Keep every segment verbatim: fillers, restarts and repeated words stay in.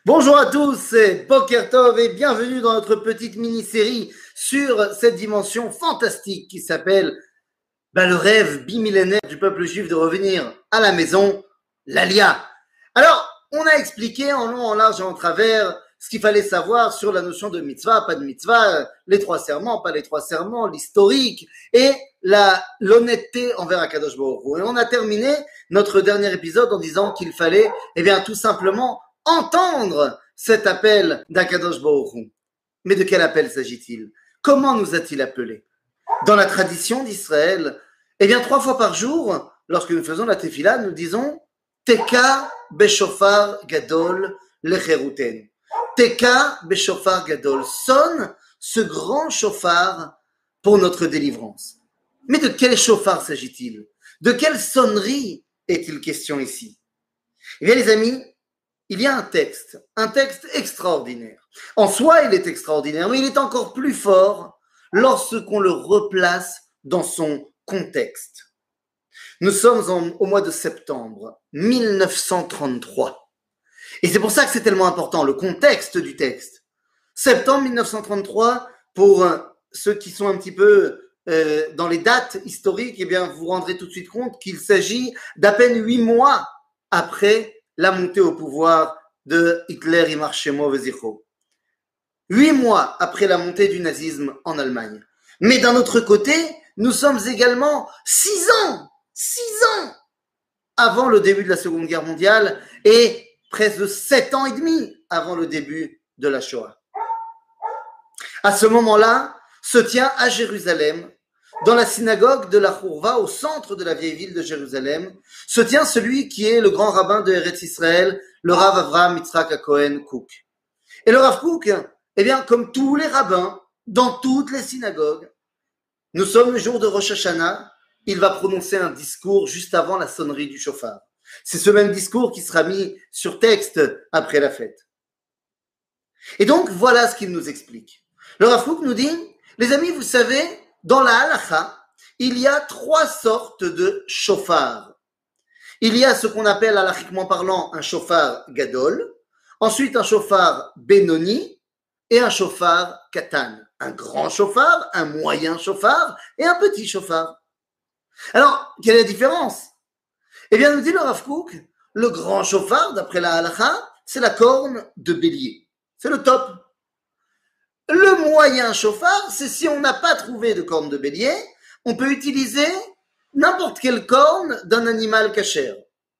Bonjour à tous, c'est Boker Tov et bienvenue dans notre petite mini-série sur cette dimension fantastique qui s'appelle bah, le rêve bimillénaire du peuple juif de revenir à la maison, l'Alia. Alors, on a expliqué en long, en large et en travers ce qu'il fallait savoir sur la notion de mitzvah, pas de mitzvah, les trois serments, pas les trois serments, l'historique et la, l'honnêteté envers Akadosh Baruch Hu. Et on a terminé notre dernier épisode en disant qu'il fallait, eh bien, tout simplement entendre cet appel d'Akadosh Baruch Hu. Mais de quel appel s'agit-il? Comment nous a-t-il appelés? Dans la tradition d'Israël, eh bien, trois fois par jour, lorsque nous faisons la tefila, nous disons Teka beshofar gadol lecheruten. Teka beshofar gadol. Sonne ce grand chauffard pour notre délivrance. Mais de quel chauffard s'agit-il? De quelle sonnerie est-il question ici? Eh bien, les amis, il y a un texte, un texte extraordinaire. En soi, il est extraordinaire, mais il est encore plus fort lorsqu'on le replace dans son contexte. Nous sommes en, au mois de septembre mille neuf cent trente-trois. Et c'est pour ça que c'est tellement important, le contexte du texte. Septembre mille neuf cent trente-trois, pour euh, ceux qui sont un petit peu euh, dans les dates historiques, eh bien, vous vous rendrez tout de suite compte qu'il s'agit d'à peine huit mois après la montée au pouvoir de Hitler, Ymar Shemo Vezicho. Huit mois après la montée du nazisme en Allemagne. Mais d'un autre côté, nous sommes également six ans, six ans avant le début de la Seconde Guerre mondiale et presque sept ans et demi avant le début de la Shoah. À ce moment-là, se tient à Jérusalem, dans la synagogue de la Chourva, au centre de la vieille ville de Jérusalem, se tient celui qui est le grand rabbin de Eretz Israël, le Rav Avraham Yitzhak HaKohen Kook. Et le Rav Kook, eh bien, comme tous les rabbins, dans toutes les synagogues, nous sommes le jour de Rosh Hashanah, il va prononcer un discours juste avant la sonnerie du chauffard. C'est ce même discours qui sera mis sur texte après la fête. Et donc, voilà ce qu'il nous explique. Le Rav Kook nous dit, les amis, vous savez, dans la halakha, il y a trois sortes de chauffards. Il y a ce qu'on appelle, halachiquement parlant, un chauffard gadol, ensuite un chauffard benoni et un chauffard katan. Un grand chauffard, un moyen chauffard et un petit chauffard. Alors, quelle est la différence? Eh bien, nous dit le Rav Kook, le grand chauffard, d'après la halakha, c'est la corne de bélier. C'est le top. Le moyen chauffard, c'est si on n'a pas trouvé de corne de bélier, on peut utiliser n'importe quelle corne d'un animal cachère.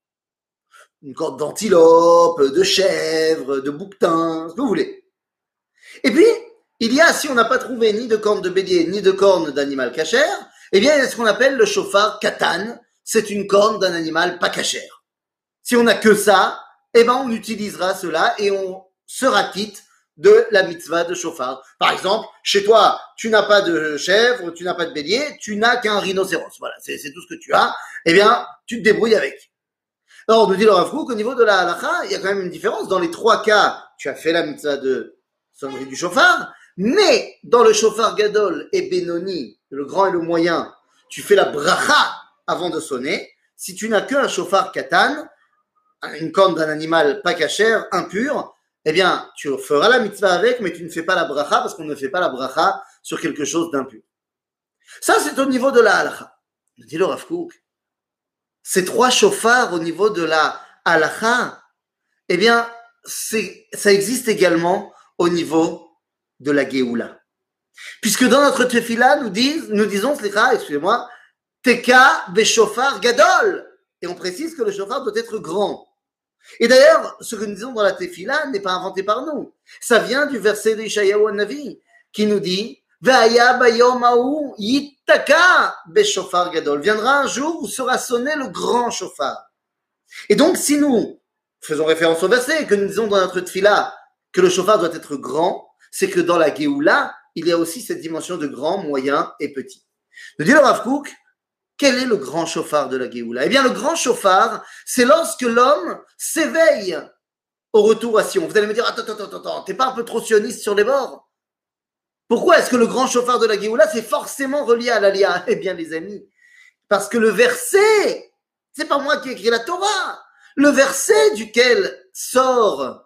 Une corne d'antilope, de chèvre, de bouquetin, ce que vous voulez. Et puis, il y a, si on n'a pas trouvé ni de corne de bélier, ni de corne d'animal cachère, eh bien, il y a ce qu'on appelle le chauffard katan, c'est une corne d'un animal pas cachère. Si on n'a que ça, eh ben, on utilisera cela et on sera quitte de la mitzvah de chauffard. Par exemple, chez toi, tu n'as pas de chèvre, tu n'as pas de bélier, tu n'as qu'un rhinocéros. Voilà, c'est, c'est tout ce que tu as. Eh bien, tu te débrouilles avec. Alors, on nous dit le Rav Kook, au niveau de la halakha, il y a quand même une différence. Dans les trois cas, tu as fait la mitzvah de sonnerie du chauffard, mais dans le chauffard gadol et benoni, le grand et le moyen, tu fais la bracha avant de sonner. Si tu n'as qu'un chauffard katan, une corne d'un animal pas cachère, impur, eh bien, tu feras la mitzvah avec, mais tu ne fais pas la bracha parce qu'on ne fait pas la bracha sur quelque chose d'impur. Ça, c'est au niveau de la halakha. Me dit le Rav Kook. Ces trois chauffards au niveau de la halakha, eh bien, c'est, ça existe également au niveau de la Géoula. Puisque dans notre tefila, nous, disent, nous disons, excusez-moi, Teka beshofar gadol. Et on précise que le chauffard doit être grand. Et d'ailleurs, ce que nous disons dans la tefila n'est pas inventé par nous. Ça vient du verset d'Ishayahu Navi qui nous dit Ve'aya bayom ha'u yittaka beshofar gadol. Viendra un jour où sera sonné le grand chauffard. Et donc, si nous faisons référence au verset et que nous disons dans notre tefila que le chauffard doit être grand, c'est que dans la Géoula, il y a aussi cette dimension de grand, moyen et petit. Nous dit le Rav Kook, quel est le grand chauffard de la Géoula? Eh bien, le grand chauffard, c'est lorsque l'homme s'éveille au retour à Sion. Vous allez me dire, attends, attends, attends, attends, t'es pas un peu trop sioniste sur les bords? Pourquoi est-ce que le grand chauffard de la Géoula, c'est forcément relié à l'Alia? Eh bien, les amis, parce que le verset, c'est pas moi qui ai écrit la Torah, le verset duquel sort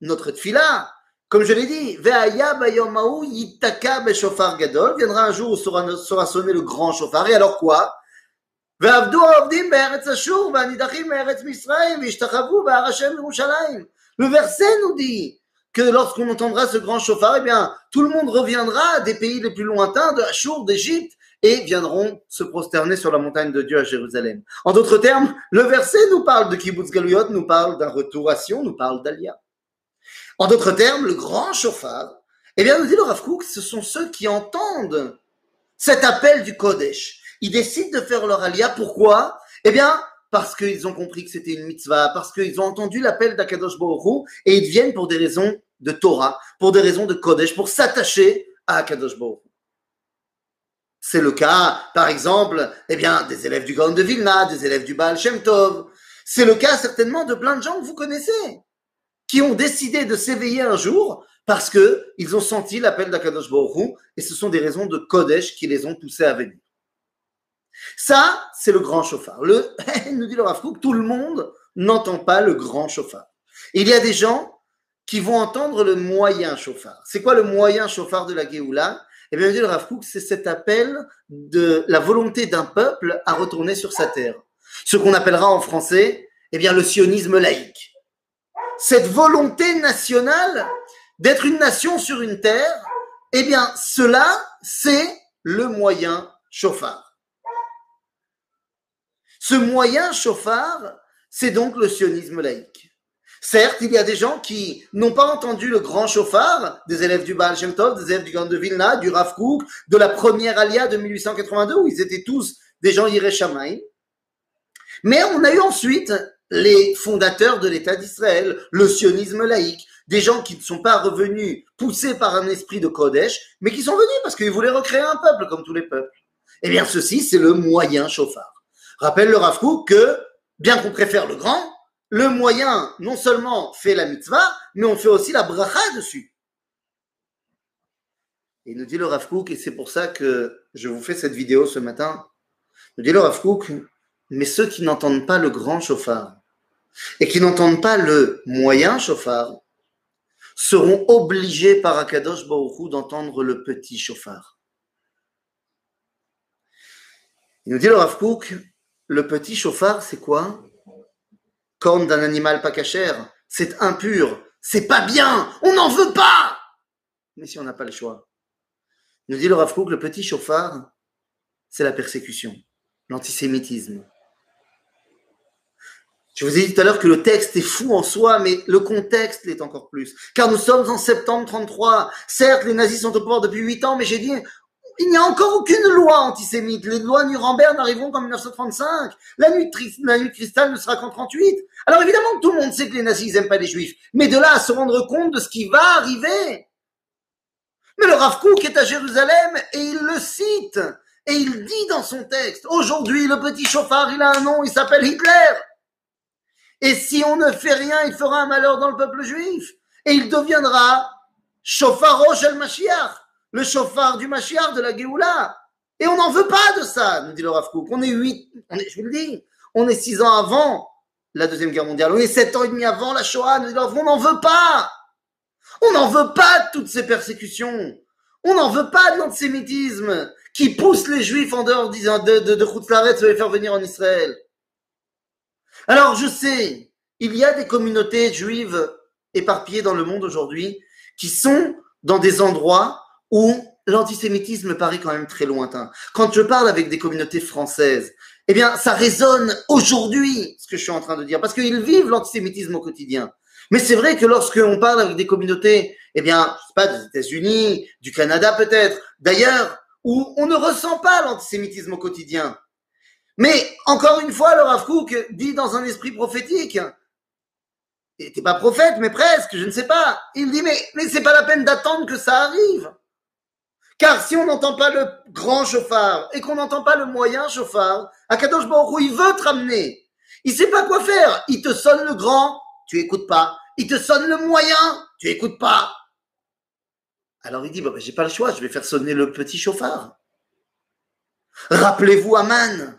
notre tfila, comme je l'ai dit, Ve'aya bayom ha'u yitaka beshofar gadol, viendra un jour où sera, sera sonné le grand chauffard. Et alors quoi? Ve'avdu ha'ovdim be'eretz Ashur ve'anidachim be'eretz Misraim ve'ishtachavu be'har Hashem Yerushalayim. Le verset nous dit que lorsqu'on entendra ce grand chauffard, eh bien, tout le monde reviendra des pays les plus lointains, de Ashur, d'Égypte, et viendront se prosterner sur la montagne de Dieu à Jérusalem. En d'autres termes, le verset nous parle de Kibbutz Galuyot, nous parle d'un retour à Sion, nous parle d'Alia. En d'autres termes, le grand chauffard, eh bien, nous dit le Rav Kook, ce sont ceux qui entendent cet appel du Kodesh. Ils décident de faire leur Alia. Pourquoi? Eh bien, parce qu'ils ont compris que c'était une mitzvah, parce qu'ils ont entendu l'appel d'Akadosh Baruch Hu, et ils viennent pour des raisons de Torah, pour des raisons de Kodesh, pour s'attacher à Akadosh Baruch Hu. C'est le cas, par exemple, eh bien, des élèves du Gaon de Vilna, des élèves du Baal Shem Tov. C'est le cas certainement de plein de gens que vous connaissez, qui ont décidé de s'éveiller un jour parce qu'ils ont senti l'appel d'Akadosh Baruch Hu, et ce sont des raisons de Kodesh qui les ont poussés à venir. Ça, c'est le grand chauffard. Le, nous dit le Rav Kook, tout le monde n'entend pas le grand chauffard. Il y a des gens qui vont entendre le moyen chauffard. C'est quoi le moyen chauffard de la Géoula? Eh bien, nous dit le Rav Kook, c'est cet appel de la volonté d'un peuple à retourner sur sa terre. Ce qu'on appellera en français, eh bien, le sionisme laïque. Cette volonté nationale d'être une nation sur une terre, eh bien, cela, c'est le moyen chauffard. Ce moyen chauffard, c'est donc le sionisme laïque. Certes, il y a des gens qui n'ont pas entendu le grand chauffard, des élèves du Baal Shem Tov, des élèves du Gaon de Vilna, du Rav Kook, de la première Alia de mille huit cent quatre-vingt-deux, où ils étaient tous des gens Yirei Shamayim. Mais on a eu ensuite les fondateurs de l'État d'Israël, le sionisme laïque, des gens qui ne sont pas revenus poussés par un esprit de Kodesh, mais qui sont venus parce qu'ils voulaient recréer un peuple comme tous les peuples. Eh bien, ceci, c'est le moyen chauffard. Rappelle le Rav Kook que, bien qu'on préfère le grand, le moyen, non seulement fait la mitzvah, mais on fait aussi la bracha dessus. Et il nous dit le Rav Kook, et c'est pour ça que je vous fais cette vidéo ce matin, il nous dit le Rav Kook, mais ceux qui n'entendent pas le grand chauffard, et qui n'entendent pas le moyen chauffard, seront obligés par Akadosh Baruch Hu d'entendre le petit chauffard. Il nous dit le Rav Kook, le petit chauffard, c'est quoi? Corne d'un animal pas cachère, c'est impur, c'est pas bien, on n'en veut pas. Mais si on n'a pas le choix. Il nous dit le Rav Kook, le petit chauffard, c'est la persécution, l'antisémitisme. Je vous ai dit tout à l'heure que le texte est fou en soi, mais le contexte l'est encore plus. Car nous sommes en septembre trente-trois. Certes, les nazis sont au pouvoir depuis huit ans, mais j'ai dit, il n'y a encore aucune loi antisémite. Les lois Nuremberg n'arriveront qu'en mille neuf cent trente-cinq. La nuit, de, la nuit de cristal ne sera qu'en trente-huit. Alors évidemment que tout le monde sait que les nazis n'aiment pas les juifs. Mais de là à se rendre compte de ce qui va arriver. Mais le Rav Kook est à Jérusalem et il le cite. Et il dit dans son texte, aujourd'hui le petit chauffard, il a un nom, il s'appelle Hitler. Et si on ne fait rien, il fera un malheur dans le peuple juif. Et il deviendra Shofaro shel Mashiach, le chauffard du Mashiach, de la Géoula. Et on n'en veut pas de ça, nous dit le Rav Kook. On est huit, on est, je vous le dis, on est six ans avant la Deuxième Guerre mondiale. On est sept ans et demi avant la Shoah. Nous dit le Rav Kook, on n'en veut pas. On n'en veut pas de toutes ces persécutions. On n'en veut pas de l'antisémitisme qui pousse les juifs en dehors de, de, de Chutz La'aretz de les faire venir en Israël. Alors, je sais, il y a des communautés juives éparpillées dans le monde aujourd'hui qui sont dans des endroits où l'antisémitisme paraît quand même très lointain. Quand je parle avec des communautés françaises, eh bien, ça résonne aujourd'hui, ce que je suis en train de dire, parce qu'ils vivent l'antisémitisme au quotidien. Mais c'est vrai que lorsqu'on parle avec des communautés, eh bien, je sais pas, des États-Unis, du Canada peut-être, d'ailleurs, où on ne ressent pas l'antisémitisme au quotidien. Mais, encore une fois, le Rav Kook dit dans un esprit prophétique, il n'était pas prophète, mais presque, je ne sais pas. Il dit, mais, mais c'est pas la peine d'attendre que ça arrive. Car si on n'entend pas le grand chauffard et qu'on n'entend pas le moyen chauffard, Akadosh Baruch Hu, il veut te ramener. Il sait pas quoi faire. Il te sonne le grand, tu écoutes pas. Il te sonne le moyen, tu écoutes pas. Alors il dit, bah, bah, j'ai pas le choix, je vais faire sonner le petit chauffard. Rappelez-vous Aman.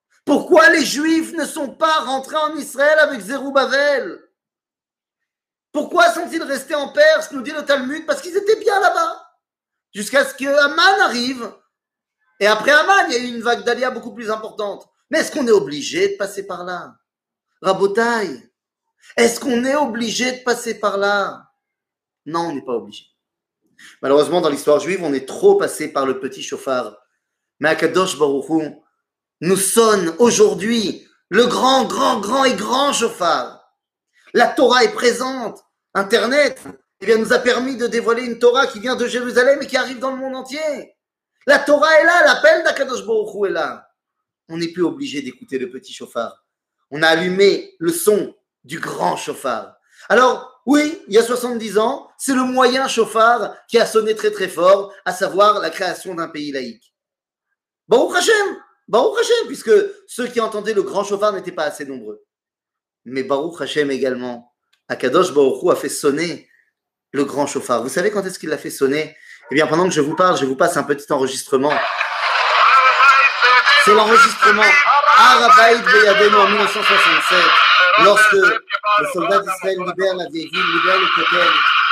Pourquoi les Juifs ne sont pas rentrés en Israël avec Zerubbabel? Pourquoi sont-ils restés en Perse, nous dit le Talmud? Parce qu'ils étaient bien là-bas. Jusqu'à ce que Aman arrive. Et après Aman, il y a eu une vague d'Alia beaucoup plus importante. Mais est-ce qu'on est obligé de passer par là? Rabotaï, est-ce qu'on est obligé de passer par là? Non, on n'est pas obligé. Malheureusement, dans l'histoire juive, on est trop passé par le petit chauffard. Mais Akadosh Baruch Hu nous sonne aujourd'hui le grand, grand, grand et grand chauffard. La Torah est présente. Internet eh bien, nous a permis de dévoiler une Torah qui vient de Jérusalem et qui arrive dans le monde entier. La Torah est là, l'appel d'Akadosh Baruch Hu est là. On n'est plus obligé d'écouter le petit chauffard. On a allumé le son du grand chauffard. Alors, oui, il y a soixante-dix ans, c'est le moyen chauffard qui a sonné très très fort, à savoir la création d'un pays laïque. Baruch Hashem, Baruch Hashem, puisque ceux qui entendaient le grand chauffard n'étaient pas assez nombreux. Mais Baruch Hashem également, Akadosh Baruch Hu a fait sonner le grand chauffard. Vous savez quand est-ce qu'il l'a fait sonner? Eh bien, pendant que je vous parle, je vous passe un petit enregistrement. C'est l'enregistrement Har Habayit Beyadenu en mille neuf cent soixante-sept, lorsque les soldats d'Israël libèrent la vieille ville, libèrent le Kotel.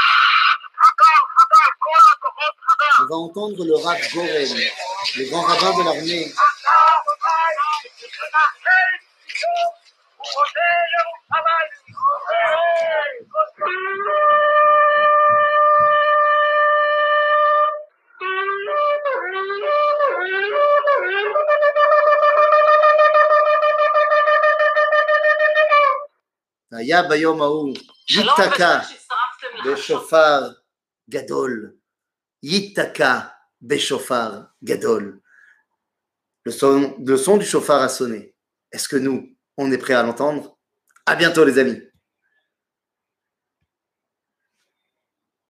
On va entendre le Rav Goren, le grand rabbin de l'armée. היה ביום ההוא ייתקע בשופר גדול, ייתקע בשופר גדול. Le son, le son du chauffard a sonné. Est-ce que nous, on est prêts à l'entendre? À bientôt les amis.